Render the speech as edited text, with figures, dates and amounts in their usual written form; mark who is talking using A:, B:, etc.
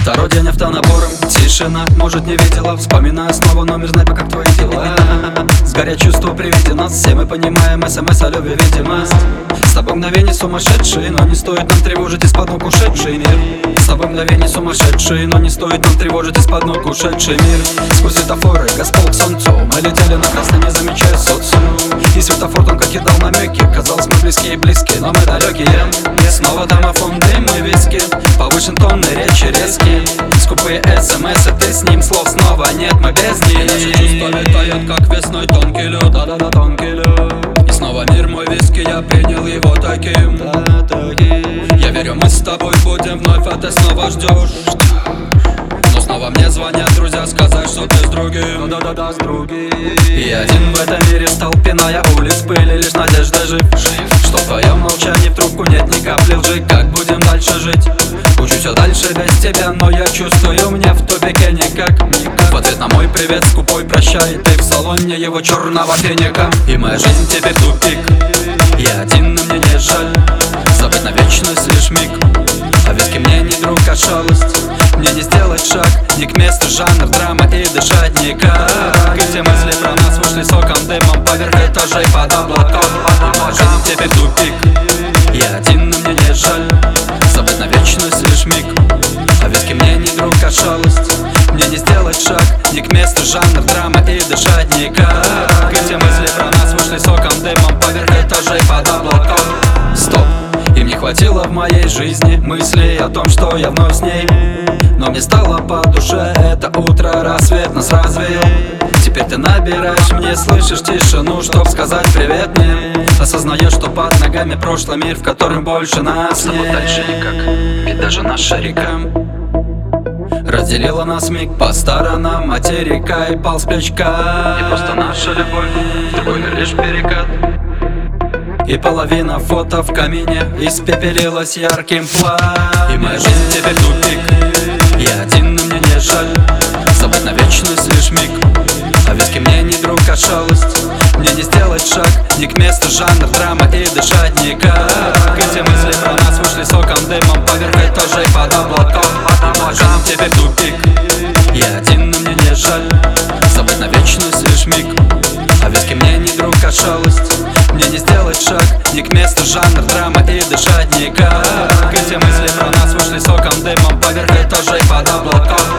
A: Второй день автонабором, тишина, может не видела. Вспоминаю снова номер, знай, как твои дела. Сгорят чувства при виде нас, все мы понимаем, СМС о любви, видимость. С тобой мгновение сумасшедшие, но не стоит нам тревожить из-под ног ушедший мир. С тобой мгновение сумасшедшие, но не стоит нам тревожить из-под ног ушедший мир. Сквозь светофоры, Господ к солнцу, мы летели на красный, не замечая социум. И светофор тонко кидал намеки, казалось, мы близкие и близкие, но мы далекие. Снова домофон, дым и виски, повышен тон и речи резкие. Скупые СМС, ты с ним, слов снова нет, мы без них.
B: Наши чувства летают, как весной тонкий лед.
A: Да-да-да, тонкий лед.
B: И снова мир мой виски, я принял его таким. Я верю, мы с тобой будем вновь, а ты снова ждешь. Но снова мне звонят друзья сказать, что ты с другим.
A: Да-да-да, с другим. И один в этом мире в толпе, улиц пыли, лишь надежда жив. Что в твоем молчании в трубку нет ни капли лжи. Как будем дальше жить? Учусь все дальше без тебя, но я чувствую, мне в тупике никак. В ответ на мой привет скупой прощай, ты в салоне его черного финика. И моя жизнь теперь тупик. Я один, но мне не жаль забыть на вечность лишь миг. А виски мне не друг, а шалость. Мне не сделать шаг, не к месту, жанр, драма и дышать никак. Эти мысли про нас вышли соком, дымом поверх этажей под облаком. И моя жизнь теперь тупик. Я один, но мне не жаль забыть на вечность лишь миг. А виски мне не друг, а шалость. Мне не сделать шаг, не к месту, жанр, драма и дышать никак. Эти мысли про нас вышли соком, дымом поверх этажей под облаком. Стоп, им не хватило в моей жизни мыслей о том, что я вновь с ней. Но мне стало по душе это утро, рассвет нас развеял. Теперь ты набираешь мне, слышишь тишину, чтоб сказать привет мне. Осознаешь, что под ногами прошлый мир, в котором больше нас нет.
B: Дальше никак, ведь даже наша река
A: разделила нас миг по сторонам материка и пал с плечка.
B: И просто наша любовь, другой мир лишь перекат.
A: И половина фото в камине испепелилась ярким пламенем. И моя жизнь теперь тупик. Я один, но мне не жаль забыть на вечность лишь миг. А виски мне не друг, а шалость. Мне не сделать шаг, не к месту, жанр, драма и дышать никак. Эти мысли про нас вышли соком, дымом поверх этажей под облаком. И моя жизнь теперь тупик. Я один, но мне не жаль забыть на вечность лишь миг. А виски мне не друг, а шалость. Мне не сделать шаг, не к месту, жанр, драма и дышать никак. Эти мысли про нас вышли соком, дымом поверх этажей под облаком.